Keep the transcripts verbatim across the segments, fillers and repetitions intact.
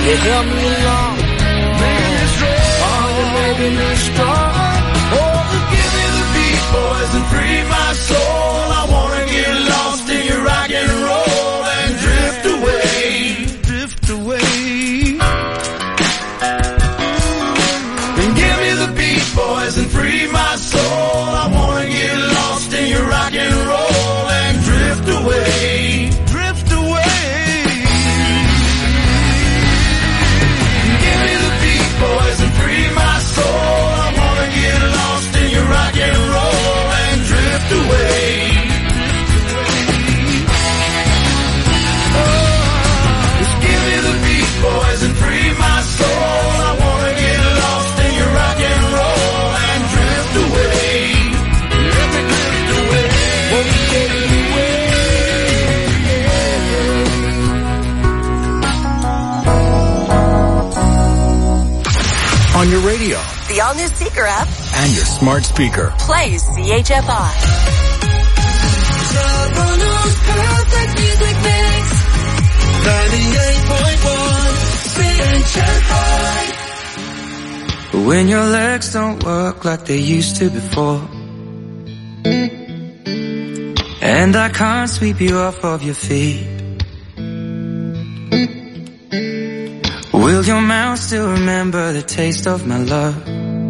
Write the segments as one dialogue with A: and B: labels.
A: You help me along, make me strong. Oh, you're making me strong. Oh, give me the beat, boys, and free my soul. I wanna get lost in your rock and roll and drift away, drift away. And give me the beat, boys, and free my soul. I wanna get lost in your rock and roll and drift away, drift away. Give me the beat, boys, and free my soul. I wanna get lost in your rock and roll and drift away. Oh, just give me the beat, boys, and free my soul. I wanna get lost in your rock and roll and drift away. Let me drift away. Won't you take me away?
B: On your radio,
C: the all-new Seeker app,
B: and your smart speaker.
C: Play C H F I.
A: Toronto's perfect music mix. ninety-eight point one C H F I.
D: When your legs don't work like they used to before, and I can't sweep you off of your feet, will your mouth still remember the taste of my love?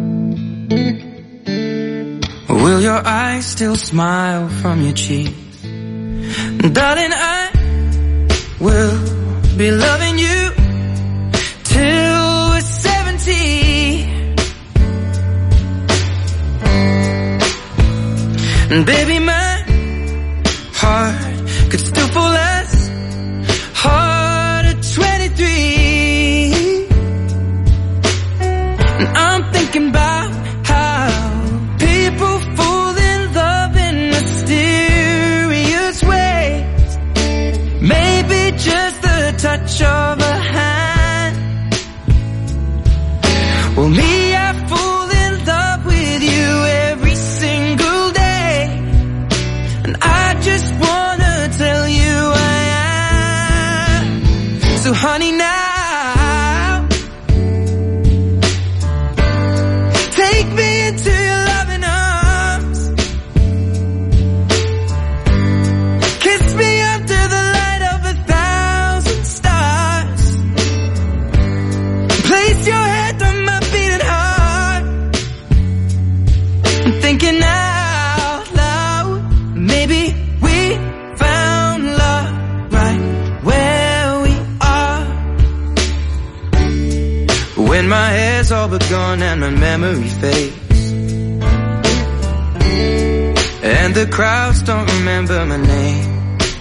D: Will your eyes still smile from your cheeks? Darling, I will be loving you till we're seventy. And baby, my heart could still fall as hard at twenty-three. And I'm thinking about how people fall in love in mysterious ways. Maybe just the touch of a hand. Well, me, I fall in love with you every single day. And I just wanna tell you I am. So honey, now take me into your loving arms. Kiss me under the light of a thousand stars. Place your head on my beating heart. I'm thinking out loud, maybe we found love right where we are. When my hair's all but gone and my memory fades, and the crowds don't remember my name,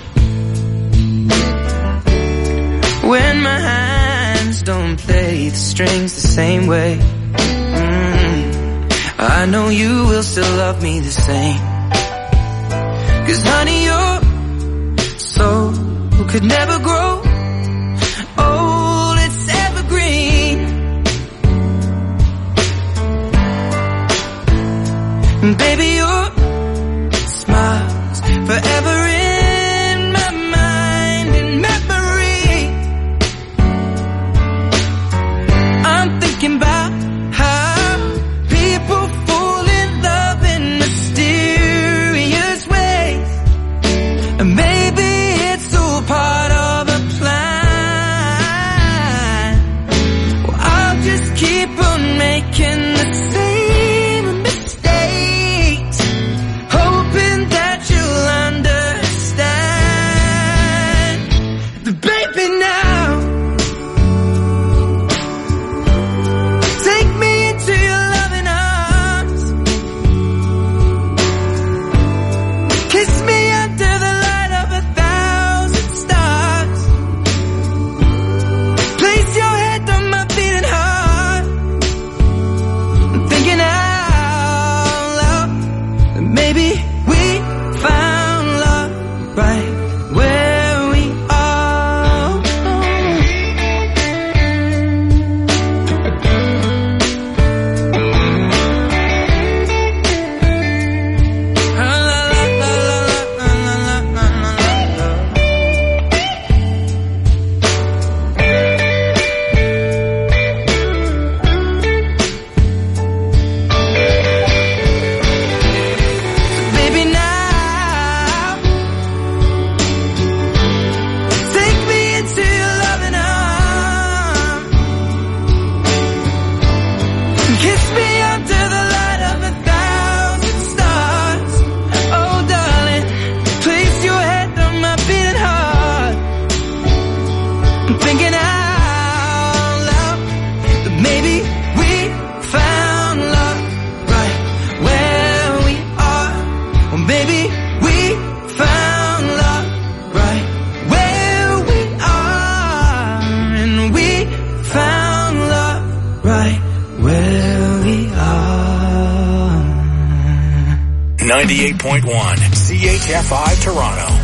D: when my hands don't play the strings the same way, mm, I know you will still love me the same. 'Cause honey, your soul could never grow old, it's evergreen. And baby, your smile's forever in my mind and memory. I'm thinking about how people fall in love in mysterious ways. And maybe it's all part of a plan.
B: ninety-eight point one C H F I Toronto.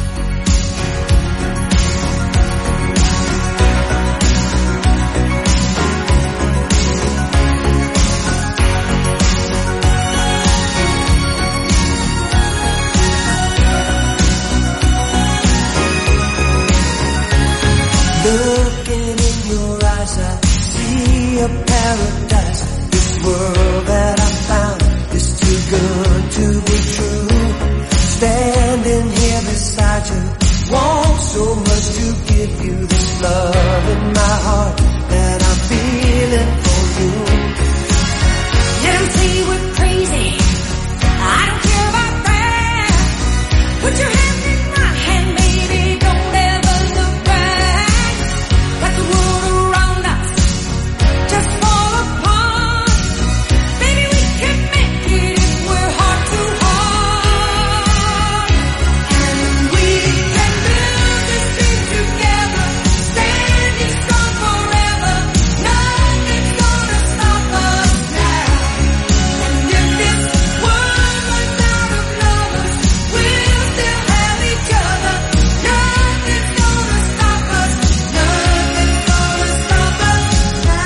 E: Looking in your eyes, I see a paradise. This world that I found is too good to be true. Standing here beside you, want so much to give you this love in my heart that I'm feeling for you.
F: Let 'em say we're crazy, I don't care about that. Put your hand in my hand, baby, don't ever look back. Let the world around us just fall apart. Baby, we can make it if we're heart to heart. And we can build this thing together, standing strong forever. Nothing's gonna stop us now. And if this world runs out of lovers, we'll still have each other. Nothing's gonna stop us. Nothing's gonna stop us now.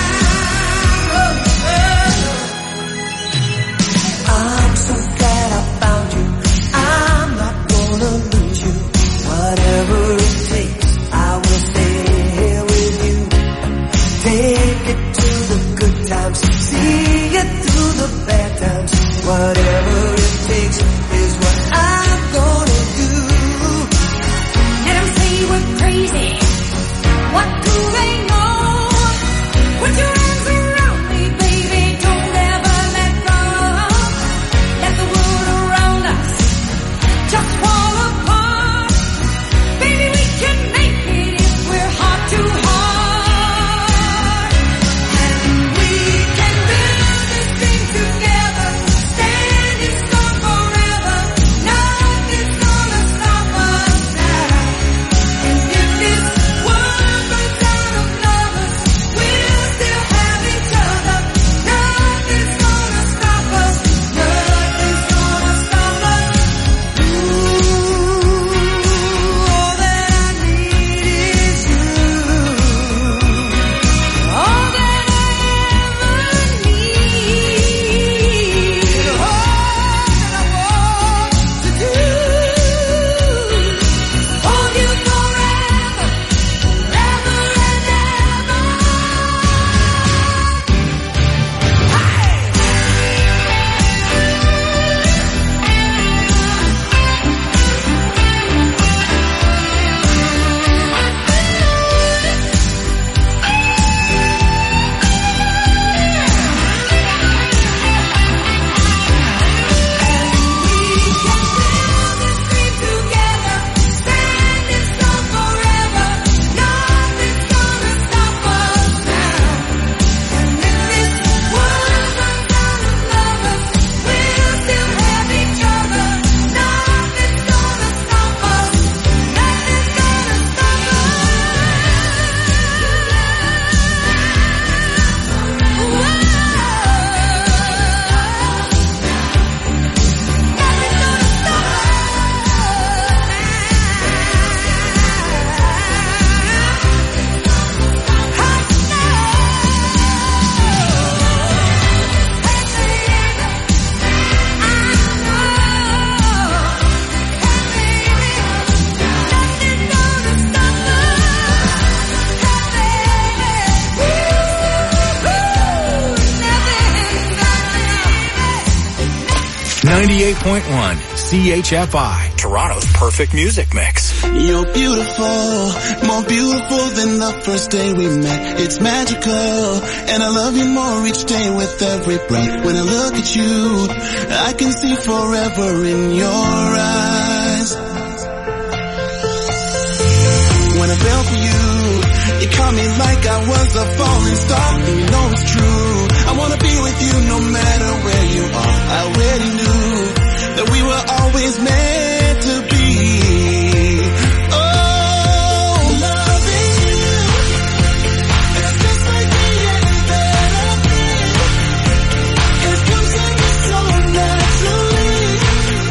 E: I'm so glad I found you. I'm not gonna lose you. Whatever it takes, I will stay here with you. Take it to the good times, see it through the bad times. Whatever it takes is what I'm gonna do.
F: Let 'em say we're crazy. What do they know? Put your arms around me, baby. Don't ever let go. Let the world around us just fall apart. Baby, we can make it if we're heart to heart. And we can build this thing together, standing strong forever. Nothing's gonna stop us now. And if this world runs out of lovers, we'll still have each other. Nothing's gonna stop us. Nothing's gonna stop us. Ooh, all that I need is you. All that I ever need. All that I want to do. Hold you forever, forever and ever.
B: ninety-eight point one C H F I, Toronto's perfect music mix.
G: You're beautiful, more beautiful than the first day we met. It's magical, and I love you more each day with every breath. When I look at you, I can see forever in your eyes. When I fell for you, you caught me like I was a falling star. And you know it's true, I wanna be with you no matter where you are. I already knew that we were always meant to be. Oh, loving you, it's just like the air that I breathe. It comes in so naturally.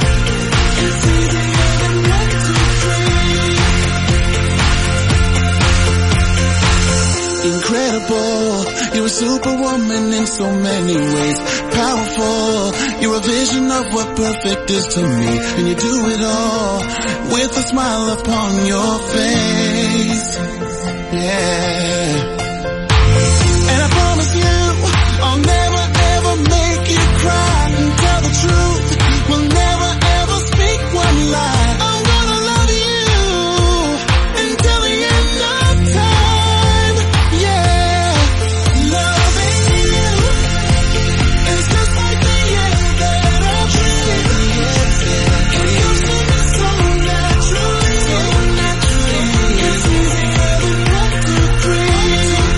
G: Incredible, you're a superwoman in so many ways. Powerful, you're a vision of what perfect is to me. And you do it all with a smile upon your face. Yeah. And I promise you, I'll never ever make you cry. And tell the truth, we'll never ever speak one lie. I'm gonna love you until the end of time. Yeah, loving you is just like the air that I breathe. It comes to me so naturally, so naturally. It's easier than one, two, three.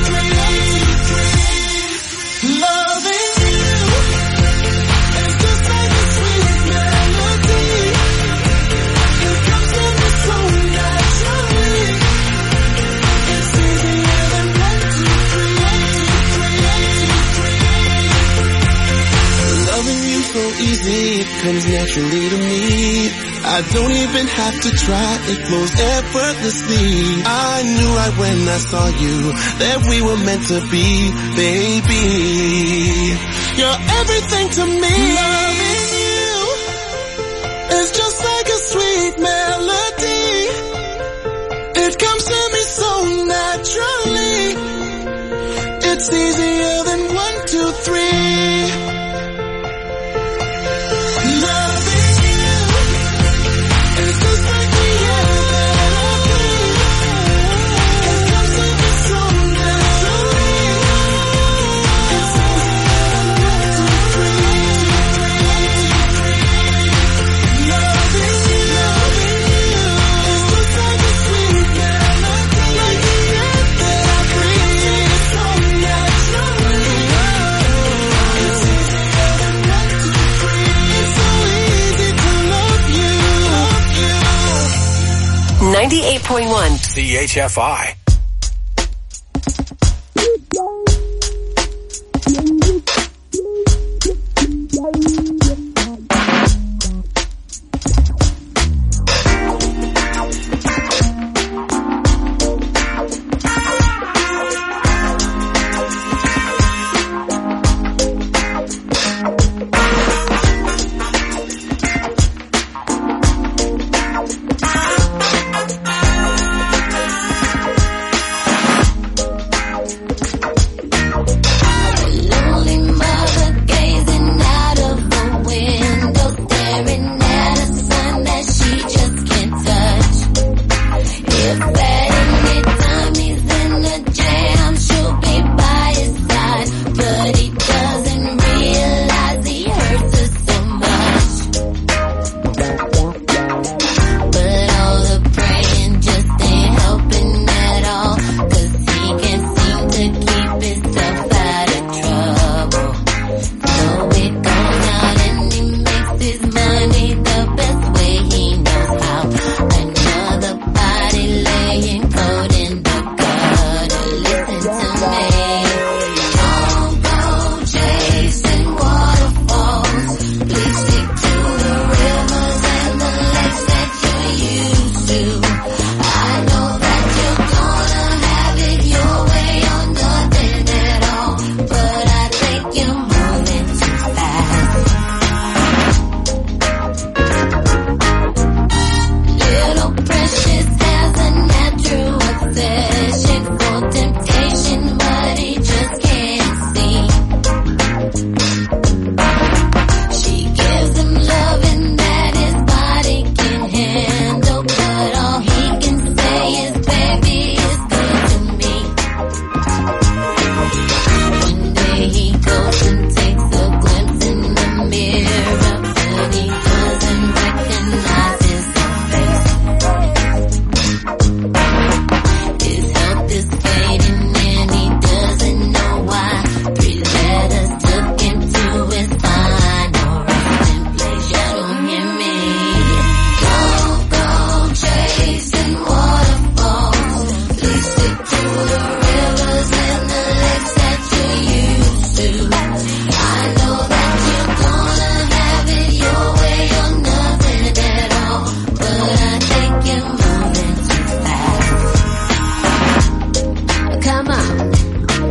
G: Loving you is just like a sweet melody. It comes to me so naturally. It's easier than one, two, three. Loving you so easy, it comes naturally to me. I don't even have to try, it flows effortlessly. I knew right when I saw you that we were meant to be, baby. You're everything to me. Loving you is just like a sweet melody. It comes to me so naturally. It's easier than one, two, three. Loving you is just like the air that I breathe. It comes to me so naturally. It's easier than one, two, three. Loving you is just like a sweet melody. Like the air that I breathe. So naturally. It's easier than one, two, three. It's so easy to love you.
C: ninety-eight point one.
B: C H F I.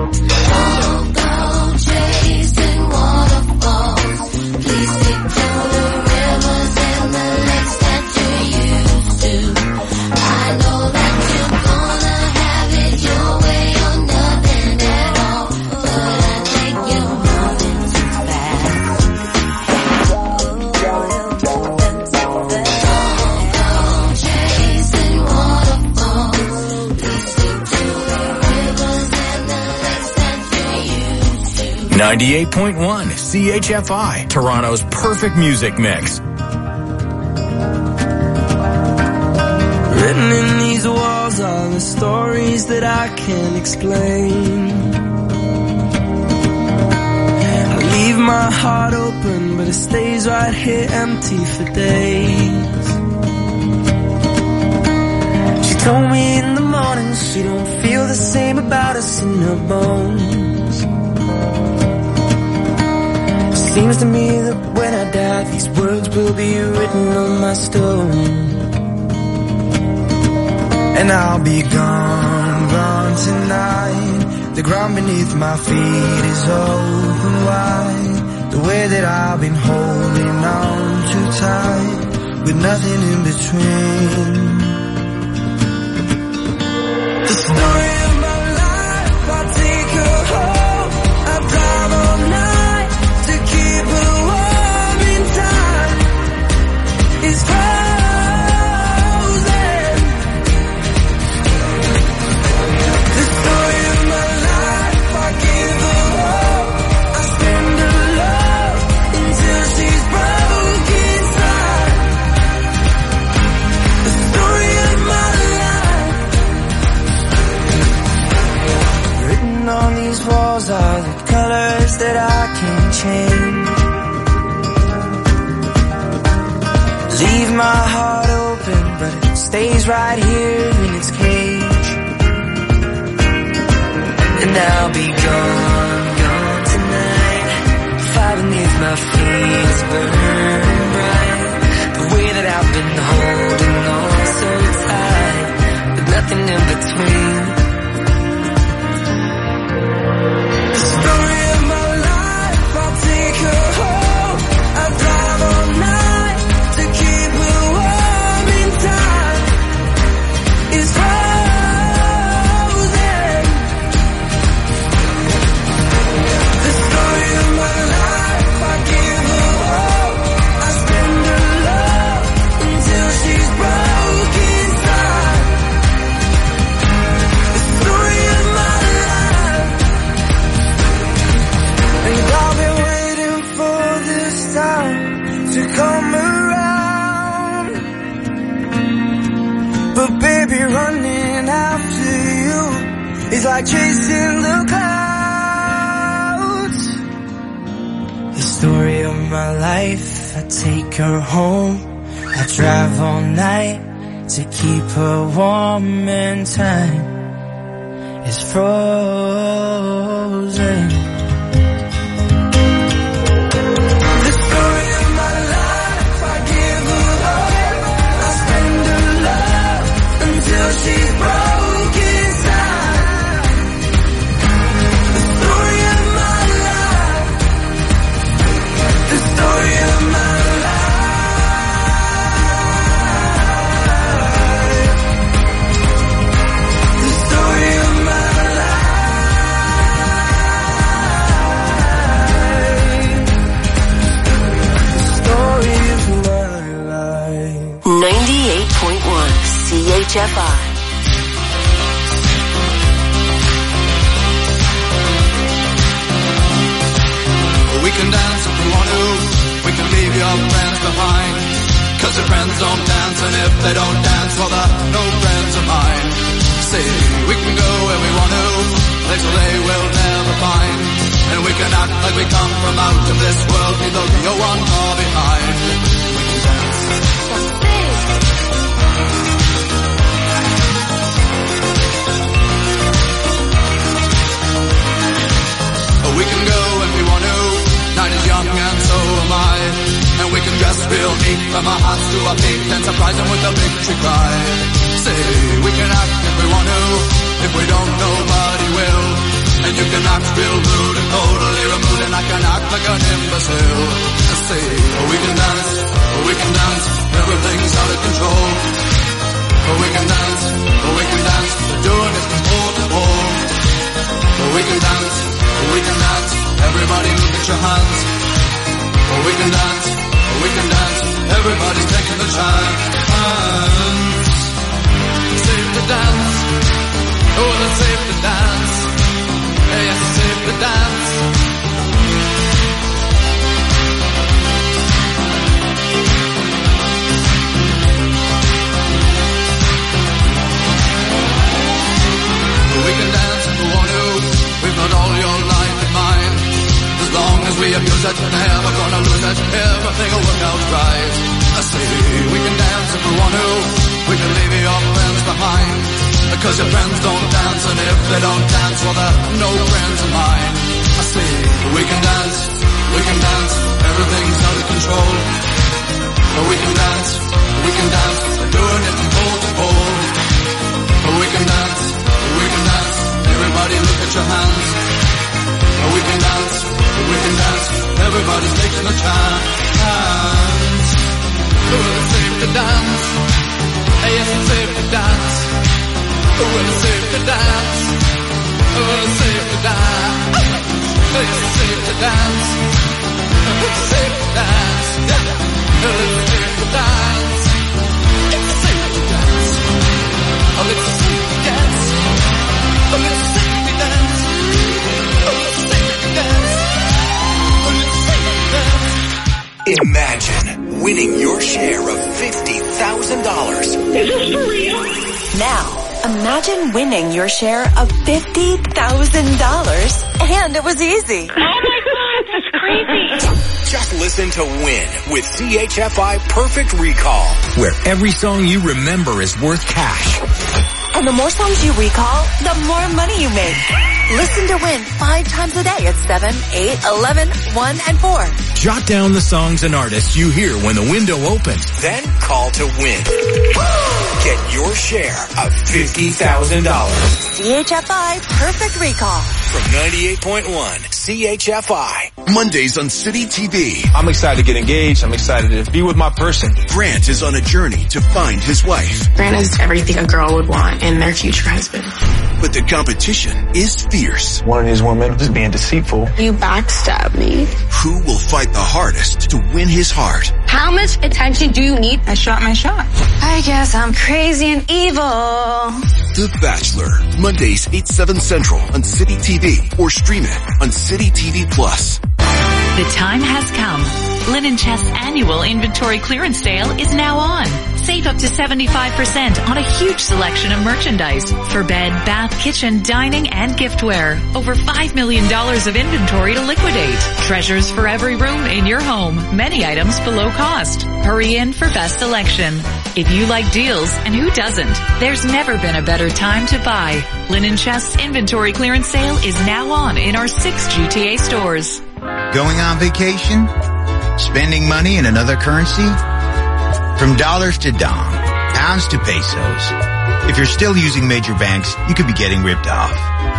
B: ninety-eight point one C H F I, Toronto's perfect music mix.
D: Written in these walls are the stories that I can't explain. I leave my heart open, but it stays right here empty for days. She told me in the morning she don't feel the same about us in her bones. Seems to me that when I die, these words will be written on my stone. And I'll be gone, gone tonight. The ground beneath my feet is open wide. The way that I've been holding on too tight, with nothing in between. The story of my life, I take her home. I drive all night to keep her warm in time. It's frozen. The story of my life, I give her hope. I spend her love until she's broke inside. The story of my life. Written on these walls are the colors that I can't change. Leave my heart open, but it stays right here in its cage. And I'll be gone, gone tonight. Fire beneath my feet is burning bright. The way that I've been holding on so tight, with nothing in between. The story of my life, I'll take her home. I drive all night to keep her warm in time. It's frozen. The story of my life, I give her hope. I spend her love until she's broke inside. The story of my life. And I've been waiting for this time to come around. But baby, running after you is like chasing the clouds. The story of my life, I take her home. I drive all night to keep her warm and time is frozen. The story of my life, I give her hope. I spend her love until she's broke inside. The story of my life. The story of my life. The story of my life. The story of my life.
C: ninety-eight point one C H F I.
A: We can dance if we want to. We can leave your friends behind. Cause your friends don't dance, and if they don't dance, well, they're no friends of mine. See, we can go where we want to, places they will never find. And we can act like we come from out of this world, neither go on nor behind. We can dance. We can go if we want to. Night is young and so am I. And we can dress real neat from our hearts to our feet and surprise them with a victory cry. Say, we can act if we want to. If we don't, nobody will. And you can I'm still blue and totally removed, and I can act like an imbecile. I say, oh, we can dance, oh, we can dance, everything's out of control. Oh, we can dance, oh, we can dance, we're doing it from pole to pole. Oh, we can dance, oh, we can dance, everybody look at your hands. Oh, we can dance, oh, we can dance, everybody's taking the chance. It's safe to dance, oh, it's safe to dance. Yes, it's safe to dance. We can dance if we want to. We've got all your life in mind. As long as we abuse it, never gonna lose it. Everything will work out right. I say we can dance if we want to. We can leave your friends behind. Because your friends don't dance, and if they don't dance, well, they're no friends of mine. I say we can dance, we can dance, everything's out of control. But we can dance, we can dance, we're doing it from pole to pole. But we can dance, we can dance, everybody look at your hands. But we can dance, we can dance, everybody's taking a chance. Well, it's safe to dance, yes, it's safe to dance. Well, it's safe to dance. Well, it's safe to dance. It's safe to dance. It's safe to dance. Well, it's safe to dance. It's safe to dance. Oh, it's safe to dance. Oh, it's safe to dance. Oh, it's safe to dance. Oh, it's safe to dance.
B: Imagine winning your share of fifty thousand dollars.
C: Is this for real? Now, imagine winning your share of fifty thousand dollars, and it was easy.
H: Oh my God, that's crazy.
B: Just listen to Win with C H F I Perfect Recall, where every song you remember is worth cash.
C: And the more songs you recall, the more money you make. Listen to Win five times a day at seven, eight, eleven, one, and four.
B: Jot down the songs and artists you hear when the window opens, then call to win. Get your share of fifty thousand dollars.
C: C H F I Perfect Recall.
B: From ninety-eight point one C H F I.
I: Mondays on City T V.
J: I'm excited to get engaged. I'm excited to be with my person.
I: Grant is on a journey to find his wife.
K: Grant is everything a girl would want in their future husband.
I: But the competition is fierce.
J: One of these women is being deceitful.
K: You backstab me.
I: Who will fight the hardest to win his heart?
K: How much attention do you need?
H: I shot my shot.
K: I guess I'm crazy and evil.
I: The Bachelor. Mondays, eight, seven Central on City T V. Or stream it on City T V Plus.
L: The time has come. Linen Chest's annual inventory clearance sale is now on. Save up to seventy-five percent on a huge selection of merchandise for bed, bath, kitchen, dining, and giftware. Over five million dollars of inventory to liquidate. Treasures for every room in your home. Many items below cost. Hurry in for best selection. If you like deals, and who doesn't, there's never been a better time to buy. Linen Chest's inventory clearance sale is now on in our six G T A stores.
M: Going on vacation? Spending money in another currency? From dollars to dong, pounds to pesos. If you're still using major banks, you could be getting ripped off.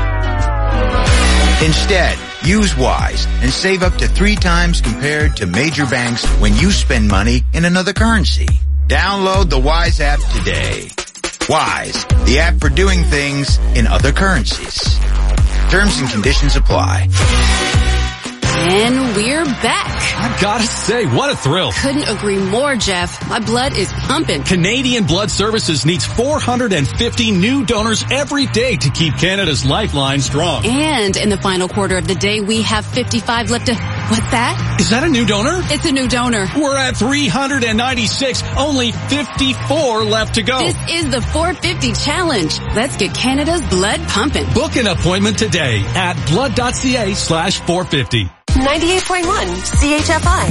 M: Instead, use Wise and save up to three times compared to major banks when you spend money in another currency. Download the Wise app today. Wise, the app for doing things in other currencies. Terms and conditions apply.
N: And we're back.
O: I gotta say, what a thrill.
N: Couldn't agree more, Jeff. My blood is pumping.
O: Canadian Blood Services needs four hundred fifty new donors every day to keep Canada's lifeline strong.
N: And in the final quarter of the day, we have fifty-five left to... What's that?
O: Is that a new donor?
N: It's a new donor.
O: We're at three hundred ninety-six, only fifty-four left to go.
N: This is the four fifty challenge. Let's get Canada's blood pumping.
O: Book an appointment today at blood.ca slash 450.
C: ninety-eight point one C H F I.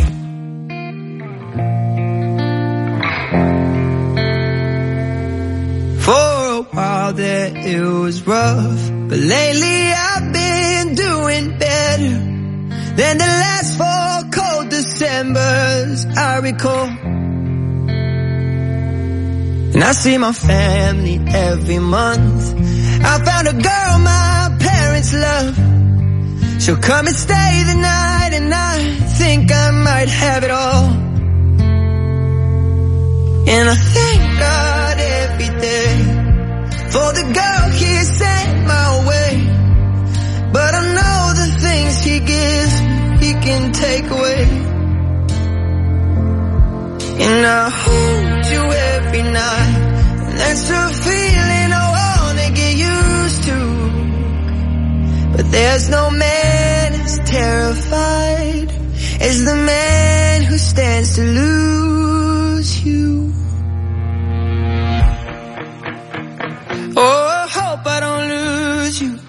D: For a while there it was rough, but lately I've been doing better than the last four cold Decembers I recall. And I see my family every month. I found a girl my parents love, So come and stay the night, and I think I might have it all. And I thank God every day for the girl He sent my way. But I know the things He gives, He can take away. And I hold you every night, and that's a feeling I wanna get used to. But there's no man as terrified as the man who stands to lose you. Oh, I hope I don't lose you.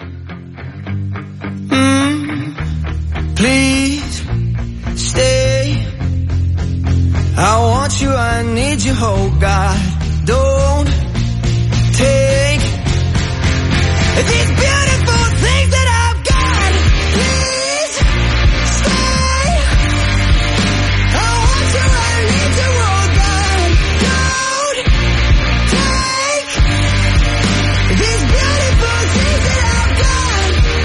D: Mm, please stay. I want you, I need you, oh God. Don't take these beautiful things that I've got. Please stay. I want you, I need you, oh God. Don't take these beautiful things that I've got.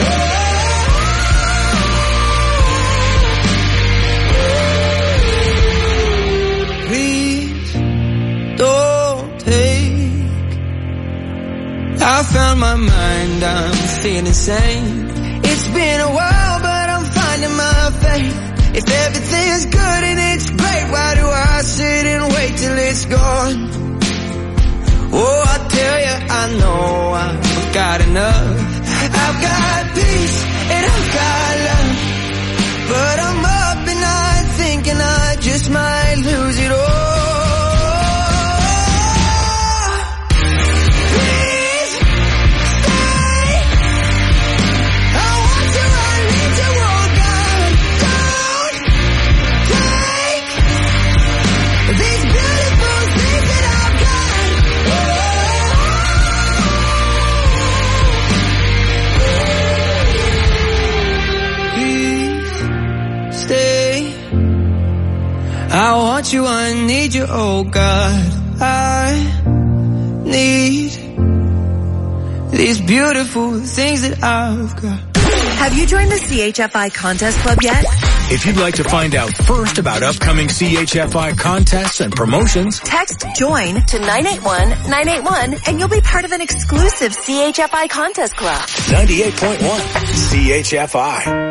D: Oh. Please don't take. I found my mind, I'm feeling sane. It's been a while, but I'm finding my faith. If everything's good and it's great, why do I sit and wait till it's gone? Oh, I tell you, I know I've got enough. I've got peace and I've got love, but I'm up and I'm thinking I just might lose it all. I want you, I need you, oh God. I need these beautiful things that I've got.
C: Have you joined the C H F I Contest Club yet?
B: If you'd like to find out first about upcoming C H F I contests and promotions,
C: text JOIN to nine eight one nine eight one and you'll be part of an exclusive C H F I Contest Club.
B: ninety-eight point one C H F I.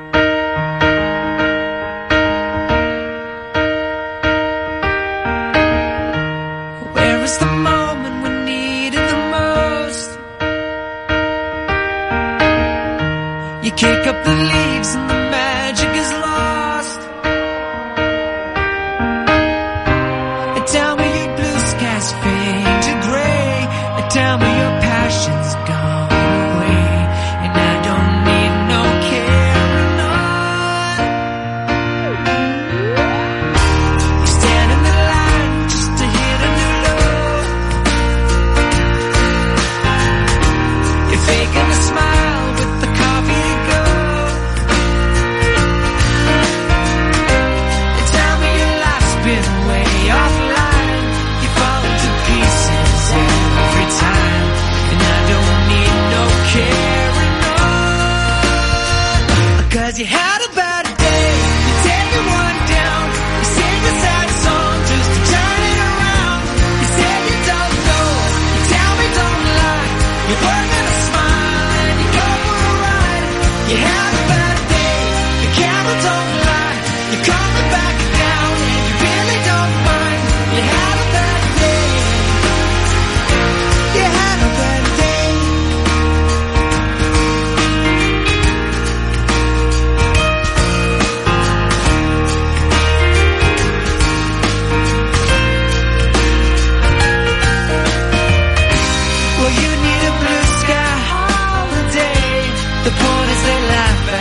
D: The moment we needed the most, you kick up the leaves and the magic is lost. And tell me your blue skies fade to gray, and tell me your passion's gone away, and I don't need no carrying on. You stand in the line just to hit a new low. Faking a smile with the coffee to go. And tell me your life's been way offline. You fall to pieces every time, and I don't need no carrying on. Cause you had a bad day, you take everyone down. You sing a sad song just to turn it around. You say you don't know, you tell me don't lie. You're working a smile and you go for a ride. You have a bad day, the camera don't lie. You're coming back down and you really don't mind. You had a bad day. You had a bad day. Well, you need a blue sky holiday. The point is they laugh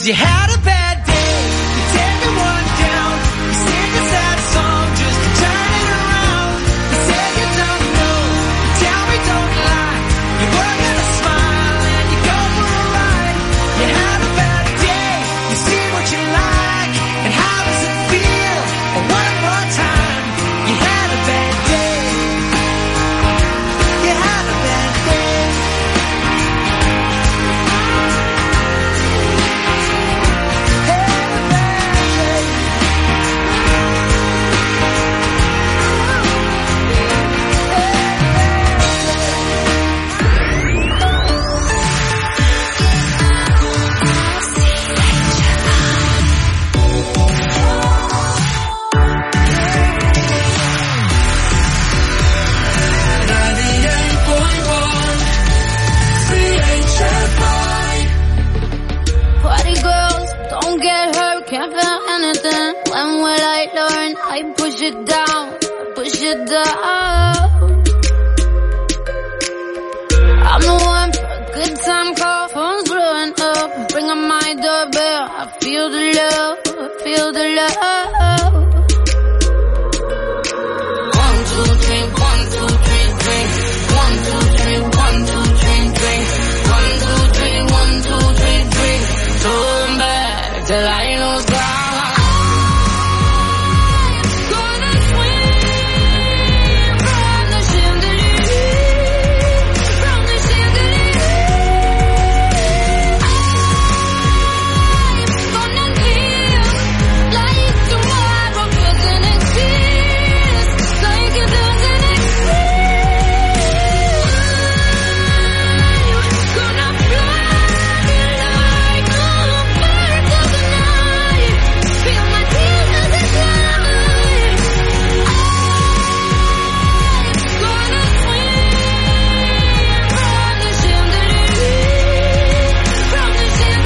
F: 'Cause you had a bad day, you take everyone down, you sing a sad song just to turn it around. You say you don't know, you tell me don't lie, you work at a smile and you go for a ride. You had a bad day, you see what you like, and how does it feel? Oh, one more time, you had a bad day, you had a bad day.
P: Party girls, don't get hurt, can't feel anything. When will I learn? I push it down, push it down. I'm the one for a good time call, phone's blowing up. Bring on my doorbell, I feel the love, I feel the love. One, two, three, one, two, three, three. One, two, three, one, two, three, three. One, two, three, one, two, three, three. Turn back till I lose God. Gonna swim from the chandelier, from the chandelier. I'm gonna live like tomorrow doesn't exist, like it doesn't exist. Gonna fly like a bird of the night, feel my tears as they fly. I'm gonna swim from the chandelier, from the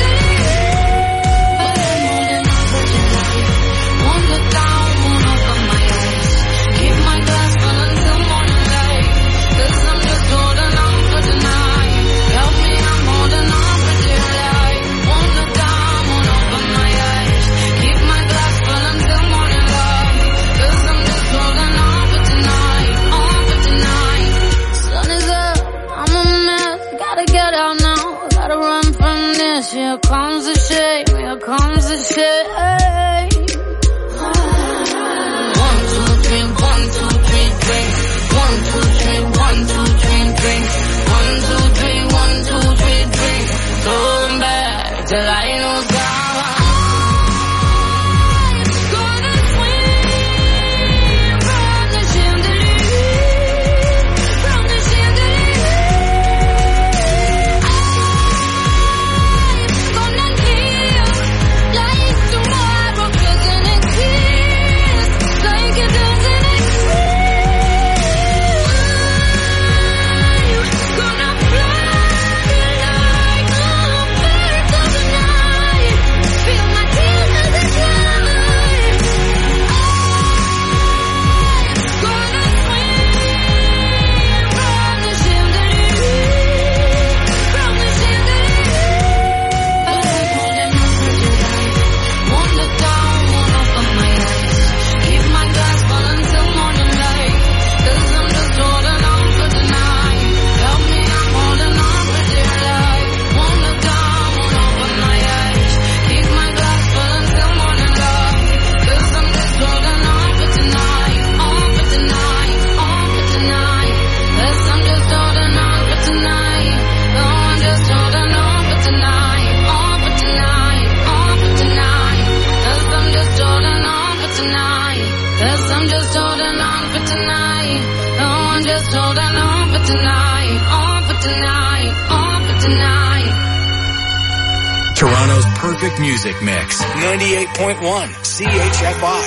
P: chandelier. One look down, one open my eyes, keep my glass full until morning light. 'Cause I'm just holding on for tonight. Help me, I'm holding on for dear life. One look down, one open my eyes, keep my glass full until morning light. 'Cause I'm just holding on for tonight, on for tonight. Sun is up, I'm a mess, gotta get out now, gotta run from this. Here comes the shame, here comes the shame. One, two, three, one, two, three, three. One, two, three, one, two, three, three. One, two, three, one, two, three, three. Turn back till I lose God. Gonna swim from the chandelier, from the chandelier. Gonna live like tomorrow doesn't exist, like it doesn't exist. Gonna fly like a bird of the night, feel my tears as they fly. Gonna swim from the chandelier, from the chandelier. One look down, one open my eyes, keep my glass full until morning light. 'Cause I'm just holding on for tonight. Help me, I'm holding on for dear life. One look down, one open my eyes, keep my glass full until morning light. 'Cause I'm just holding on for tonight, on for tonight, on for tonight. 'Cause I'm just holding on for tonight. Oh, I'm just holding on for tonight, on for tonight, on for tonight. 'Cause I'm just holding on for tonight. 'Cause I'm just holding on for tonight. Oh, I'm just holding on for tonight, on for tonight, on for tonight.
B: Toronto's perfect music mix. ninety-eight point one C H F I.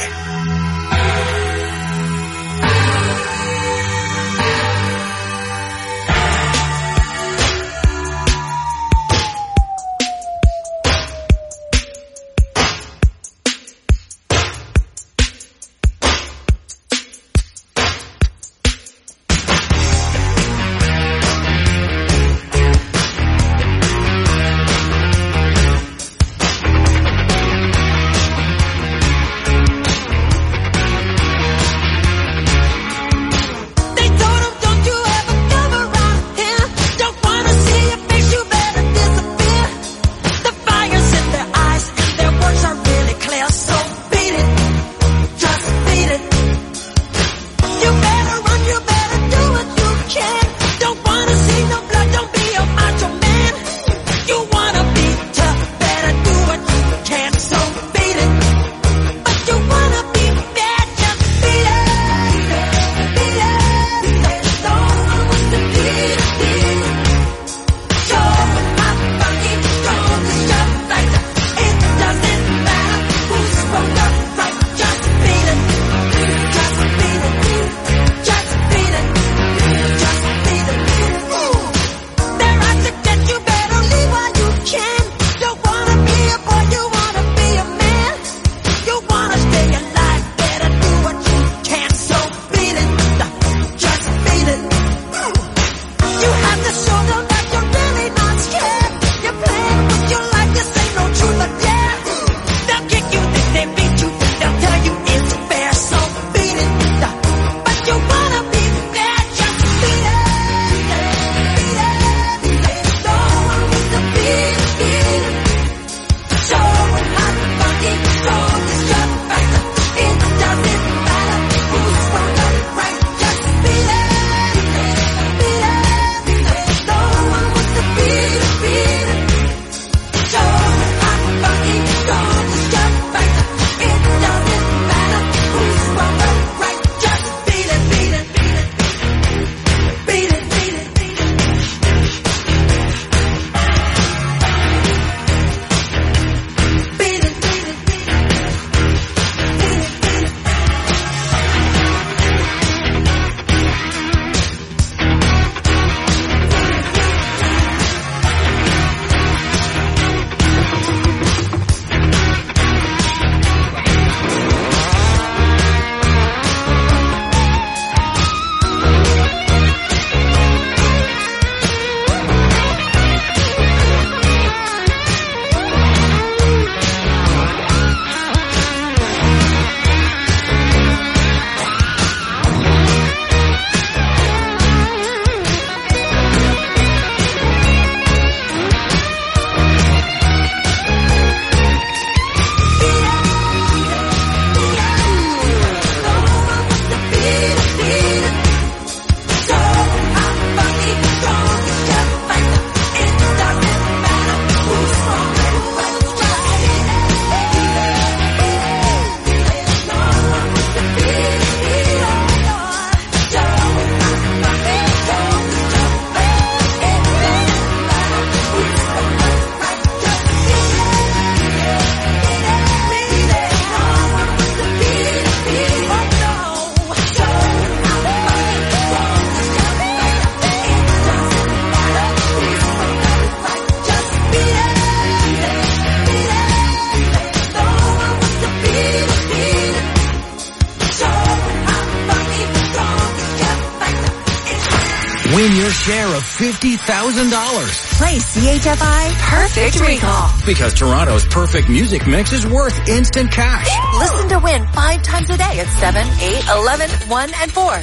B: Win your share of fifty thousand dollars.
C: Play C H F I Perfect Recall.
B: Because Toronto's perfect music mix is worth instant cash.
C: Listen to Win five times a day at seven, eight, eleven, one, and four.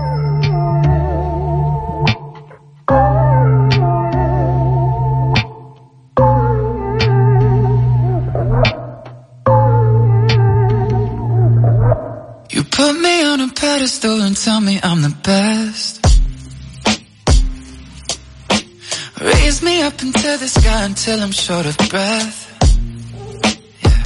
D: You put me on a pedestal and tell me I'm the best. Raise me up into the sky until I'm short of breath. Yeah.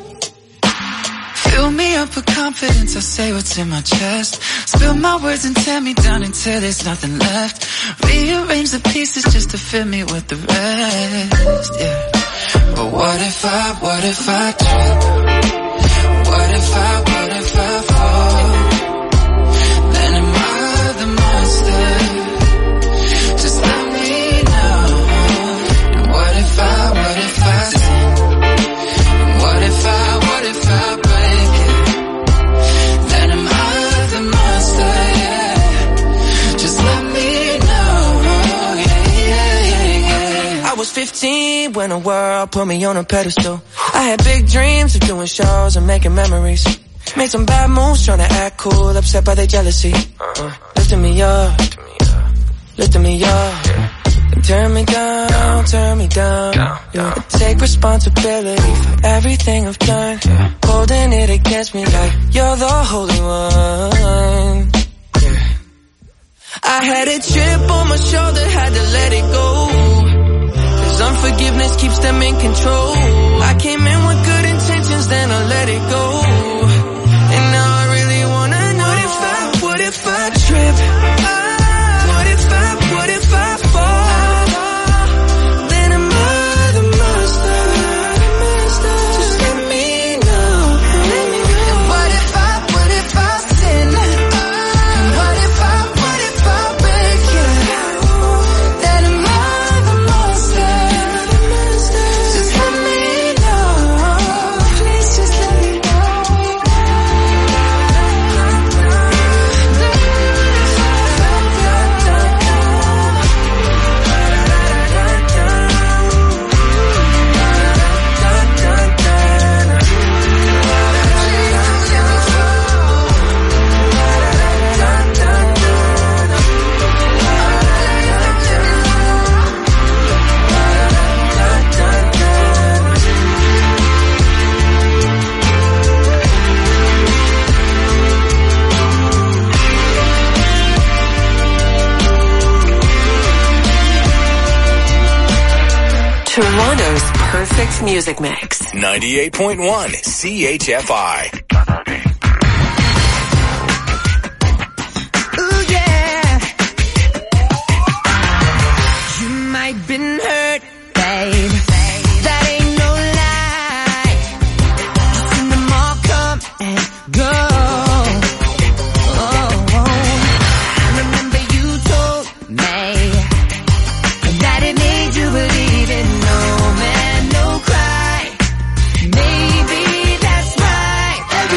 D: Fill me up with confidence, I say what's in my chest. Spill my words and tear me down until there's nothing left. Rearrange the pieces just to fill me with the rest. Yeah. But what if I, what if I trip? What if I, what if I fall? Then am I the monster? Just let me know. And what if I, what if I sin? And what if I, what if I break it? Then am I the monster? Yeah. Just let me know. Yeah, yeah, yeah, yeah. I was fifteen when the world put me on a pedestal. I had big dreams of doing shows and making memories. Made some bad moves trying to act cool, upset by their jealousy. Uh, lifting me up, lifting me up. And turn me down, turn me down. Yeah. I take responsibility for everything I've done. Holding it against me like you're the holy one. Yeah. I had a chip on my shoulder, had to let it go. Cause unforgiveness keeps them in control. I came in with good intentions, then I let it go. And now I really wanna know, what if I, what if I trip? What if I, what if I fall? Then am I the monster? Just let me know. And what if I, what if I sin? And what if I, what if I break it? Then am I the monster? Just let me know. Please just let me know.
C: Toronto's perfect music mix.
B: ninety-eight point one C H F I.
D: Ooh, yeah. You might been hurt, babe. That ain't no lie. You've seen them all come and go. Oh, I remember you told me that it made you believe in no man, no cry. Maybe that's right.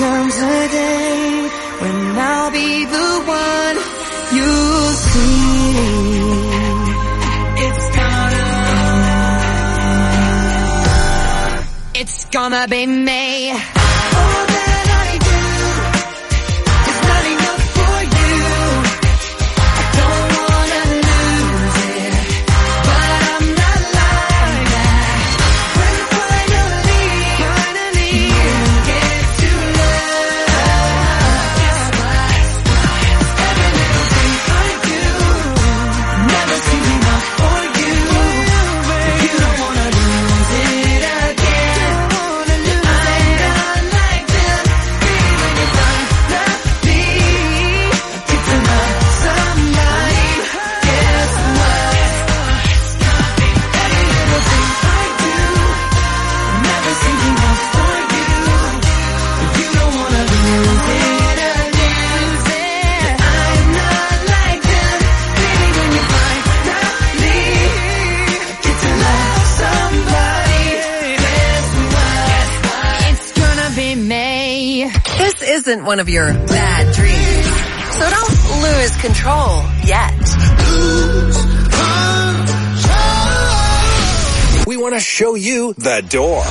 F: comes a day when I'll be the one you'll see. It's gonna, it's gonna be me. All that I do is not enough for you. I don't wanna lose it, but I'm not like that. When finally, finally you get to love, guess what? Every little thing I do never seems enough for you. If you don't wanna lose it again, I'm not like them. Baby, when you finally get to love somebody, guess what? Every little thing I do never seems enough for you. If you don't wanna lose it again, I'm not like them. Baby, when you finally get to love somebody, guess what? It's gonna be me.
C: This isn't one of your bad dreams, so don't lose control yet.
B: We want to show you the door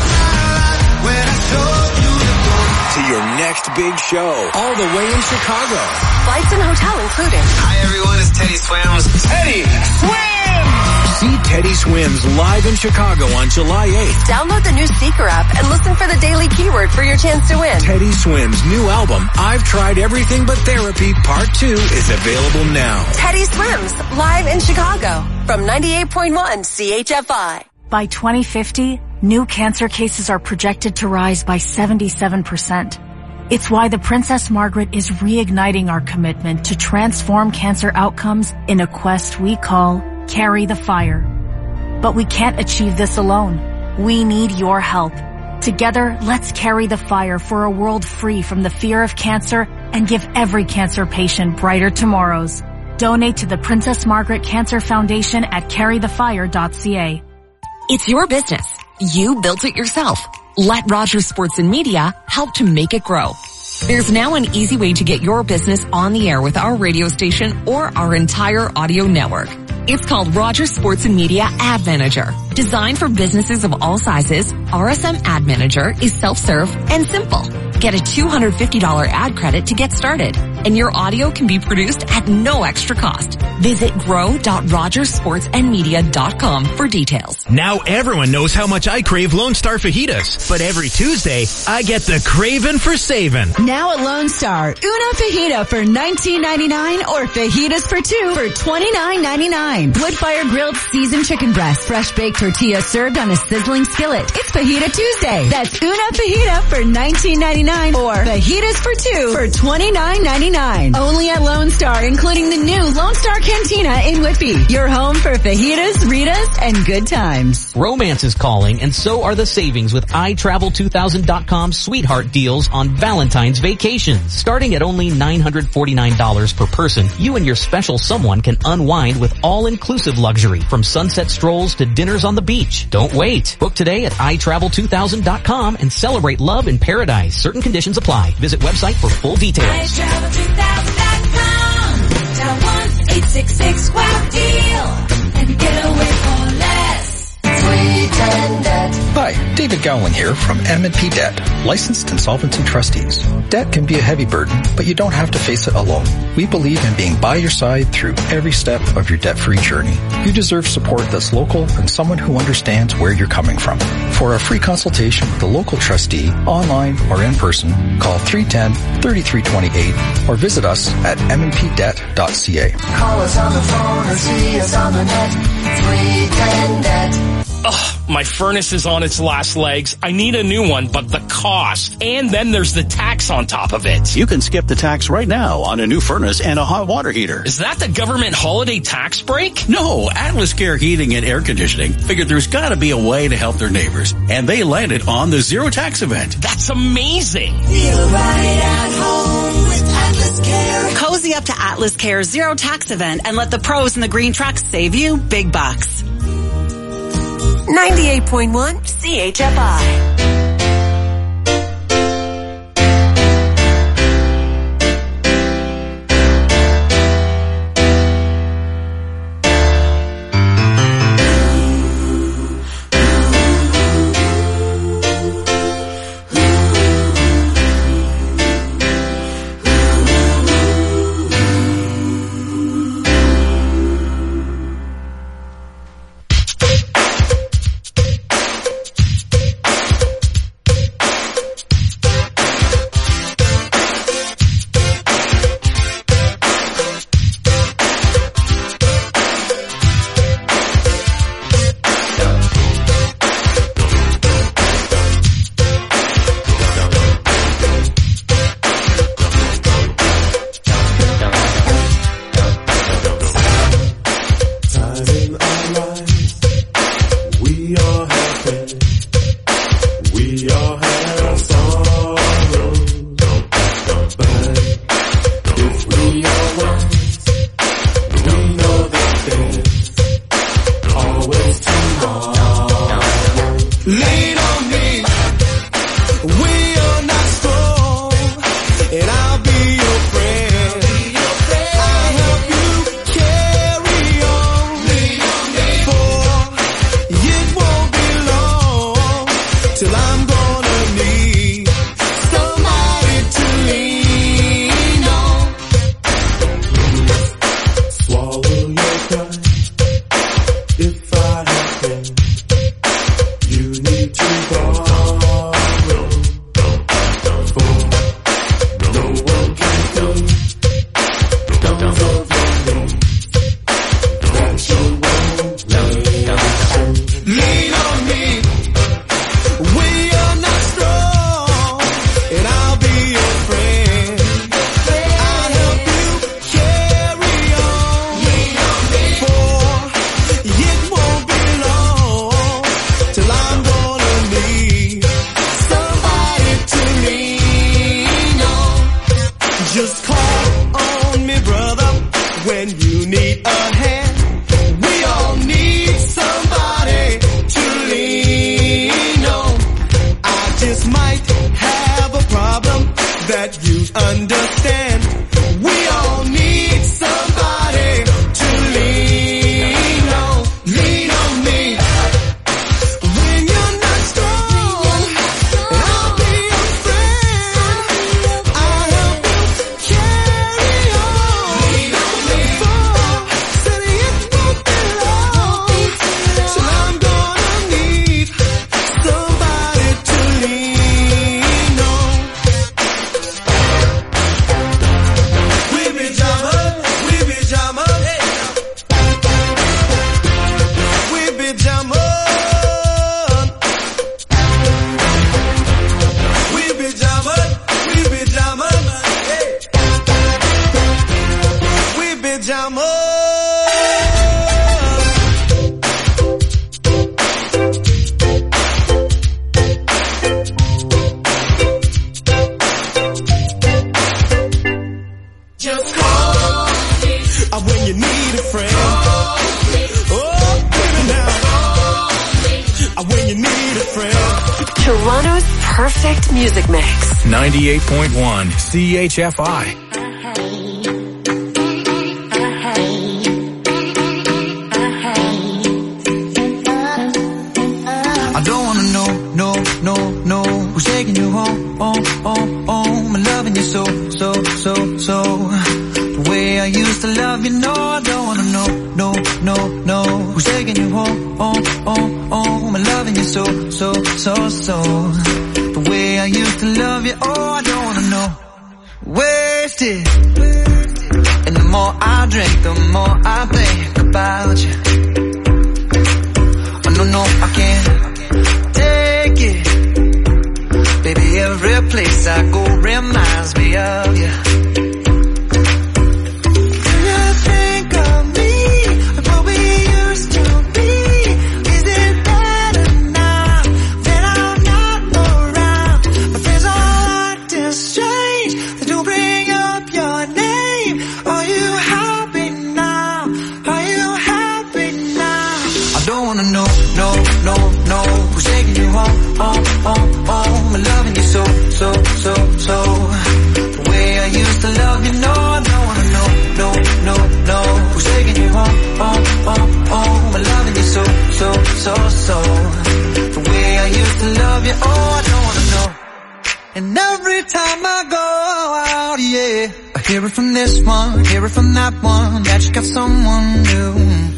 B: to your next big show, all the way in Chicago.
C: Flights and hotel included.
Q: Hi everyone, it's Teddy Swims.
B: Teddy Swims! See Teddy Swims live in Chicago on July eighth.
C: Download the new Seeker app and listen for the daily keyword for your chance to win.
B: Teddy Swims' new album, I've Tried Everything But Therapy, Part two, is available now.
C: Teddy Swims, live in Chicago from ninety-eight point one C H F I.
R: By twenty fifty, new cancer cases are projected to rise by seventy-seven percent. It's why the Princess Margaret is reigniting our commitment to transform cancer outcomes in a quest we call Carry the Fire. But we can't achieve this alone. We need your help. Together, let's carry the fire for a world free from the fear of cancer and give every cancer patient brighter tomorrows. Donate to the Princess Margaret Cancer Foundation at carry the fire dot c a.
S: It's your business. You built it yourself. Let Rogers Sports and Media help to make it grow. There's now an easy way to get your business on the air with our radio station or our entire audio network. It's called Rogers Sports and Media Ad Manager. Designed for businesses of all sizes, R S M Ad Manager is self-serve and simple. Get a two hundred fifty dollars ad credit to get started, and your audio can be produced at no extra cost. Visit grow dot rogers sports and media dot com for details.
T: Now everyone knows how much I crave Lone Star fajitas, but every Tuesday, I get the craving for saving.
U: Now at Lone Star, una fajita for nineteen ninety-nine or fajitas for two for twenty-nine ninety-nine. Wood-fire grilled seasoned chicken breast, fresh baked tortilla served on a sizzling skillet. It's Fajita Tuesday. That's una fajita for nineteen ninety-nine or fajitas for two for twenty-nine ninety-nine. Only at Lone Star, including the new Lone Star Cantina in Whitby. Your home for fajitas, Ritas, and good times.
V: Romance is calling, and so are the savings with i travel two thousand dot com sweetheart deals on Valentine's vacations. Starting at only nine hundred forty-nine dollars per person, you and your special someone can unwind with all-inclusive luxury, from sunset strolls to dinners on the beach. Don't wait. Book today at i travel two thousand dot com and celebrate love in paradise. Certain conditions apply. Visit website for full details.
F: i travel two thousand dot com. Dial one eight six six wow deal and get away for less. three ten debt.
W: Hi, David Gowling here from M and P Debt, licensed insolvency trustees. Debt can be a heavy burden, but you don't have to face it alone. We believe in being by your side through every step of your debt-free journey. You deserve support that's local and someone who understands where you're coming from. For a free consultation with a local trustee, online or in person, call three one zero, three three two eight or visit us at m n p debt dot c a.
F: Call us on the phone or see us on the net. three ten debt.
X: Ugh, my furnace is on its last legs. I need a new one, but the cost. And then there's the tax on top of it.
Y: You can skip the tax right now on a new furnace and a hot water heater.
X: Is that the government holiday tax break?
Y: No, Atlas Care Heating and Air Conditioning figured there's gotta be a way to help their neighbors. And they landed on the zero tax event.
X: That's amazing.
F: Feel right at home with Atlas Care.
Z: Cozy up to Atlas Care's zero tax event and let the pros in the green trucks save you big bucks.
C: ninety-eight point one C H F I.
F: Just call on me, brother, when you need a hand. We all need somebody to lean on. I just might have a problem that you understand. We all need somebody to lean on. Lean on me. When you're not strong, I'll be your friend. I'll help you carry on. Lean on me. Said it won't be long, so I'm gonna need somebody to lean on. We be jamming, we be jamming, we be jamming, we be jamming, we be jamming, we be jamming. Just call me uh, when you need a friend. Oh, baby, now. Uh, when you need a friend.
C: Toronto's perfect music mix.
B: ninety-eight point one C H F I.
D: I don't wanna know, no, no, no, who's taking you home, home, home, home, and loving you so, so, so, so, the way I used to love you. No, I don't wanna know, no, no, no, who's taking you home, home, home, home, and loving you so, so, so, so, the way I used to love you. Oh, I don't wanna know. Wasted, and the more I drink, the more I think about you. Oh no, no, I can't take it. Baby, every place I go reminds me of you. Do you think of me, like what we used to be? Is it better now that I'm not around? My friends all acting strange, they do bring up your name. Are you happy now? Are you happy now? I don't wanna know, no, no, no, who's taking you home, home, home, home, and loving you so, so, so, so, the way I used to love you. No, I don't wanna know, no, no, no, who's taking you home, home, home, home, and loving you so, so, so, so, the way I used to love you. Oh, I don't wanna know. And every time I go out, yeah, I hear it from this one, hear it from that one, that you got someone new.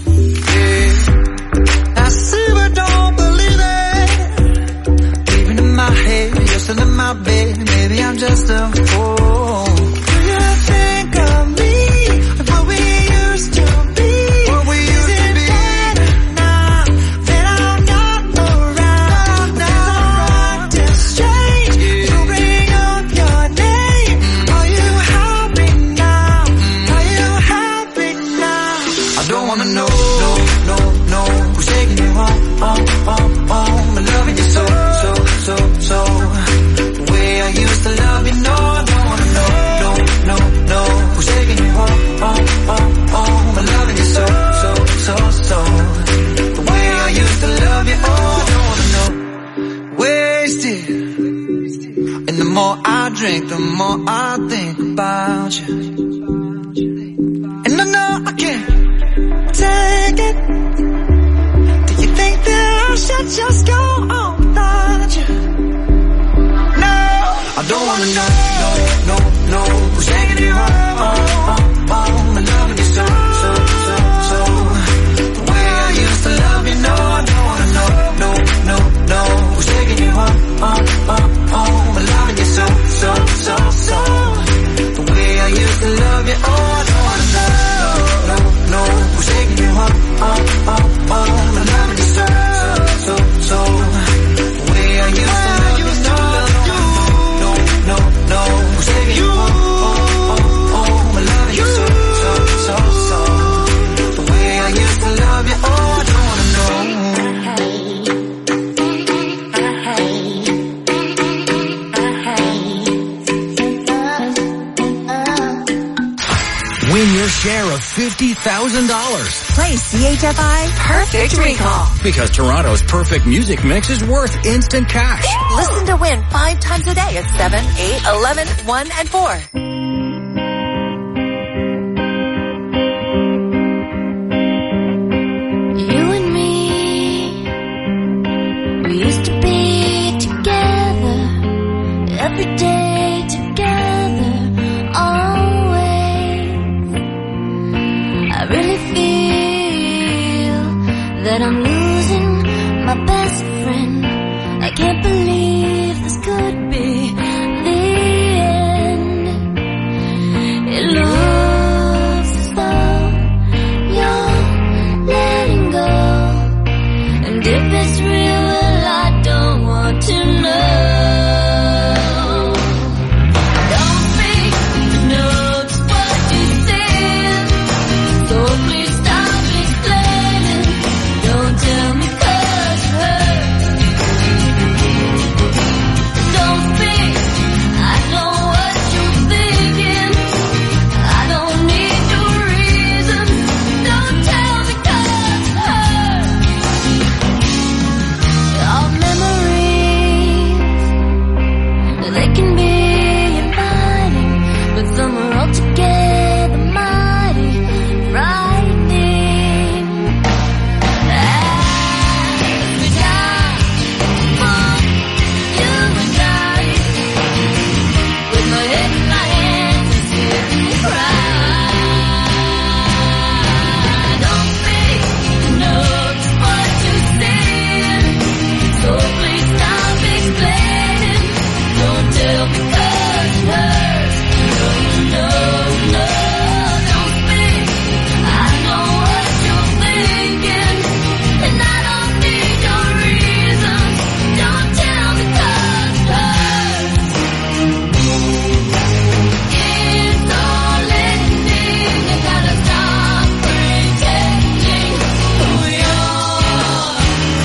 D: Yeah, I see but don't believe it. Even in my head, you're still in my bed. Maybe I'm just a fool. Do you think of me, like what we used to be? What we used to be. Better now that I'm not around? Now I'm acting strange, you bring up your name. Are you happy now? Are you happy now? I don't wanna know, no, no, no, who's taking you home, home, home, home, and loving you so, so, so, so, the way I used to love you. No, I don't wanna know, no, no, no, who's taking you home, home, home, home, and loving you so, so, so, so, the way I used to love you. Oh, I don't wanna know. Wasted, and the more I drink, the more I think about you. And I know I can't take it. Do you think that I should just go on without you? No, I don't wanna know, no, no, no, who's taking you home, home, home, home, and loving you so, so, so, so, the way I used to love you. No, I don't wanna know, no, no, no, who's taking you home, home, home, home, and loving you so, so, so, so, the way I used to love you. Oh, I don't wanna know, no, no, who's taking you home, home, home, home, and loving you so, so, so, so, the way I used to love you. No, no, no, no, who's taking you home, home, home,
B: share of fifty thousand dollars.
C: Play C H F I Perfect Recall.
B: Because Toronto's perfect music mix is worth instant cash.
C: Listen to win five times a day at seven, eight, eleven, one, and four.
P: You and me, we used to be together, every day together, always. I really feel that I'm losing my best friend. I can't believe this could be the end. It looks as though you're letting go, and if it's real, well, I don't want to know. Don't speak, know just what you said, so please stop explaining. Don't tell me 'cause it hurts. Don't speak, I know what you're thinking. I don't need your reason. Don't tell me 'cause it hurts. Our memories, they can be inviting, but some are altogether mighty frightening. As we die for you and I, with my head in my hands and sitting and cry. Don't speak, know just what you said, so please stop explaining. Don't tell me 'cause it hurts. No, no, no, don't speak. I know what you're thinking, and I don't need your reasons. Don't tell me 'cause it hurts. It's all ending. You gotta stop pretending who you are.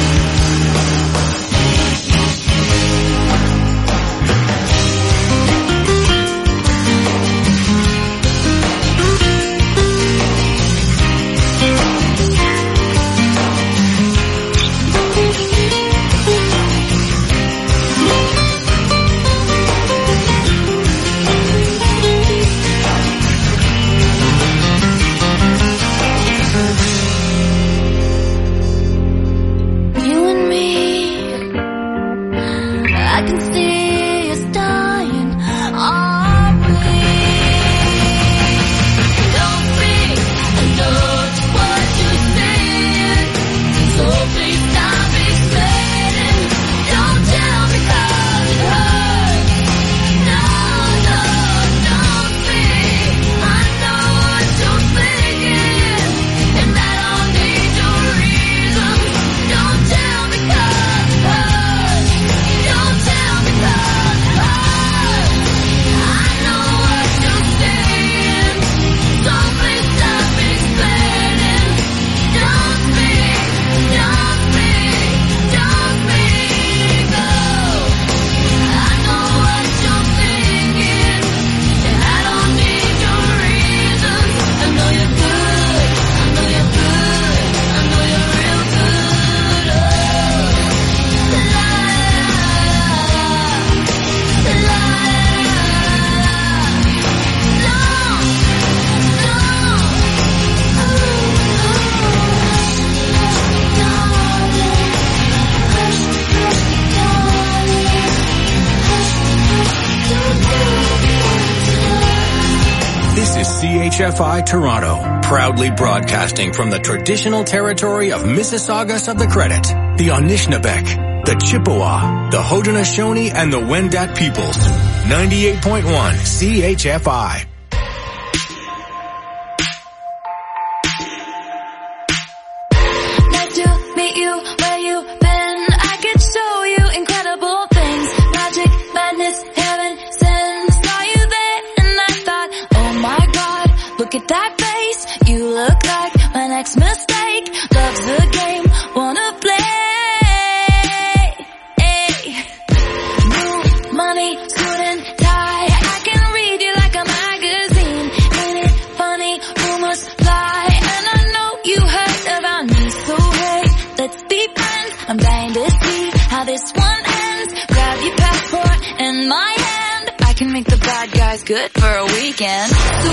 P: You and me, I can see us dying, aren't we? Don't speak, I know just what you said, so please stop explaining. Don't tell me 'cause it hurts. No, no, don't speak. I know what you're thinking, and I don't need your reasons. Don't tell me 'cause it hurts. Don't tell me 'cause it hurts. I know what you're saying, so please stop explaining. Don't speak, don't speak, don't speak, no. I know what you're thinking, and I don't need your reasons. I know you're good, I know you're good, I know you're real good. Oh, la la la la.
B: This is C H F I Toronto, proudly broadcasting from the traditional territory of Mississaugas of the Credit, the Anishinaabe, the Chippewa, the Haudenosaunee, and the Wendat peoples. ninety-eight point one C H F I.
P: Nice to meet you, where you been? I could show you incredible things. Magic, madness, heaven sent. Saw you there and I thought, oh my God, look at that face. You look like my next mistake. Love's the game, wanna play. New money, suit and tie. I can read you like a magazine.
C: good for a weekend. So